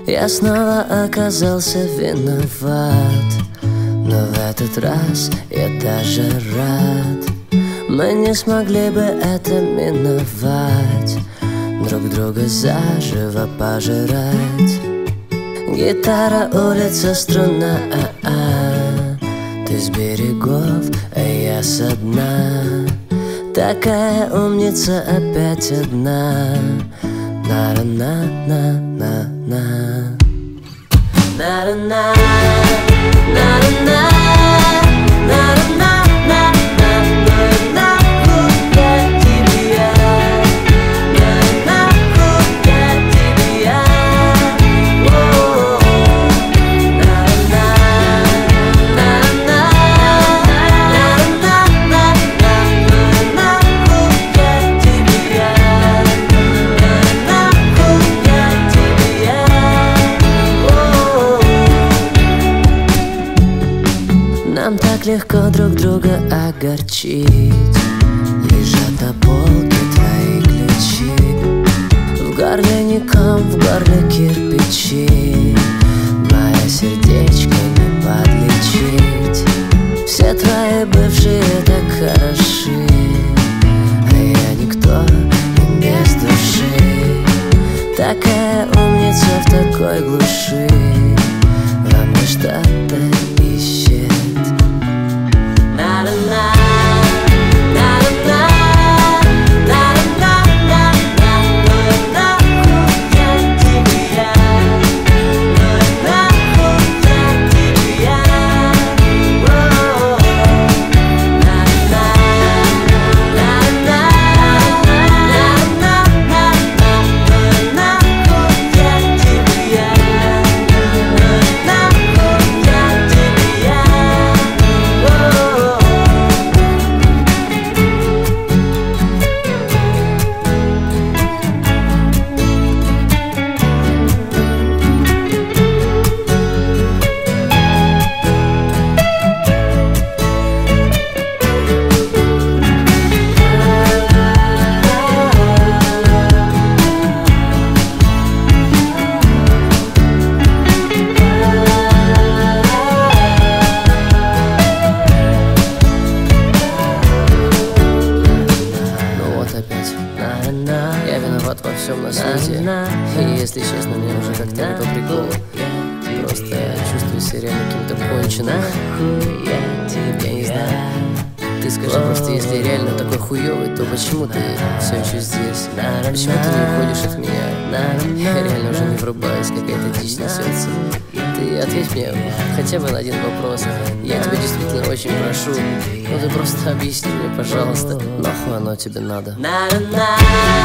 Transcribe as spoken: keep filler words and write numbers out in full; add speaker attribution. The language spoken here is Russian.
Speaker 1: Я снова оказался виноват, но в этот раз я даже рад. Мы не смогли бы это миновать, друг друга заживо пожирать. Гитара, улица, струна, а-а. Ты с берегов, а я со дна. Такая умница опять одна. На-на-на-на-на-на. На-на-на, на-на-на, на-на-на. Нам так легко друг друга огорчить. Лежат на полке твои ключи. В горле не ком, в горле кирпичи. Мое сердечко не подлечить. Все твои бывшие так хороши, а я никто и без души. Такая умница в такой глуши. Во мне что-то ищет.
Speaker 2: Я виноват во всем на свете. И если честно, мне уже как-то не по приколу. Просто я чувствую себя реально каким-то конченым. Я не знаю. Ты скажи просто, если реально такой хуёвый, то почему ты все еще здесь? Почему ты не уходишь от меня? Я реально уже не врубаюсь, какая-то дичь несется. Ты ответь мне хотя бы на один вопрос. Я тебя действительно очень прошу. Ну ты просто объясни мне, пожалуйста, нахуй оно тебе надо?